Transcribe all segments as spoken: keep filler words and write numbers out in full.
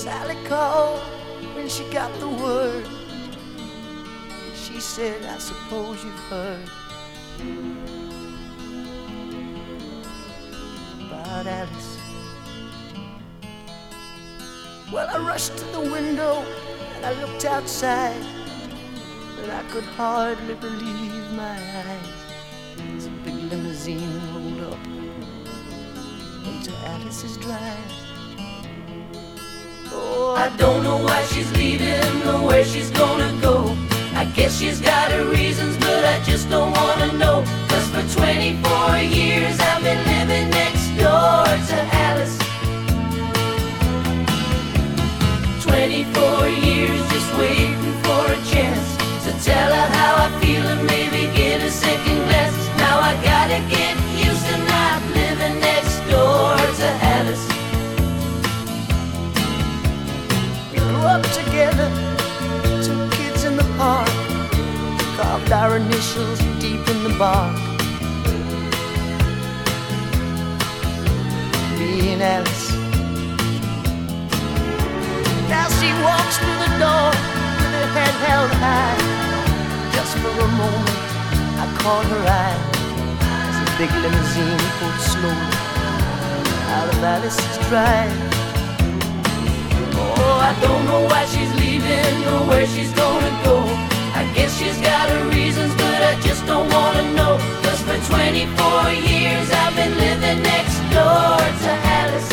Sally called when she got the word. She said, I suppose you've heard about Alice. Well, I rushed to the window and I looked outside, and I could hardly believe my eyes as a big limousine rolled up into Alice's drive. Oh, I don't know why she's leaving or where she's gonna go. I guess she's got her reasons, but I just don't wanna know. Cause for twenty-four years I've been living next door to Alice. twenty-four years just waiting for a chance to tell her how I feel and maybe get a second glance. Now I gotta get used to not living next door to Alice. Grew up together, two kids in the park, carved our initials deep in the bark. Me and Alice. Now she walks through the door with her head held high. Just for a moment I caught her eye as a big limousine pulled slowly out of Alice's drive. Oh, I don't know why she's leaving or where she's gonna go. I guess she's got her reasons, but I just don't wanna know. Cause for twenty-four years I've been living next door to Alice.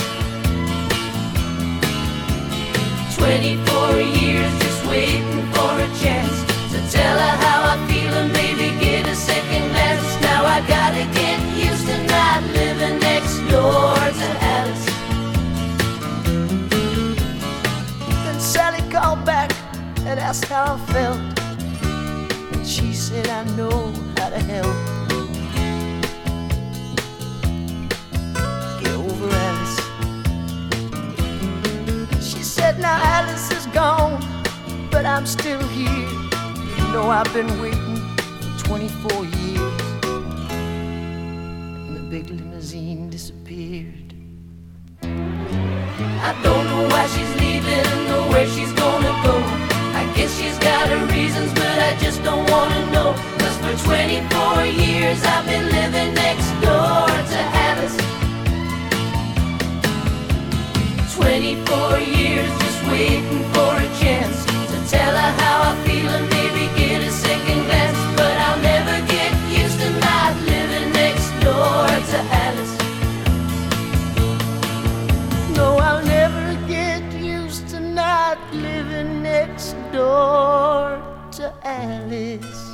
twenty-four years just waiting for a chance to tell her how I feel and maybe get a second glance. Now I gotta get used to not living next door to Alice. Then Sally called back and asked how I felt, and she said, I know how to help. Get over Alice. She said, now Alice is gone, but I'm still here. You know I've been waiting for twenty-four years. And the big limousine disappeared. I don't know why she's leaving or where she's gonna go. I guess she's got her reasons, but I just don't wanna know. Cause for twenty-four years I've been living next door to Alice. twenty-four years just waiting for a chance to tell her how I feel and maybe get a second glance. But I'll never get used to not living next door to Alice. No, I'll never get used to not living next door to Alice.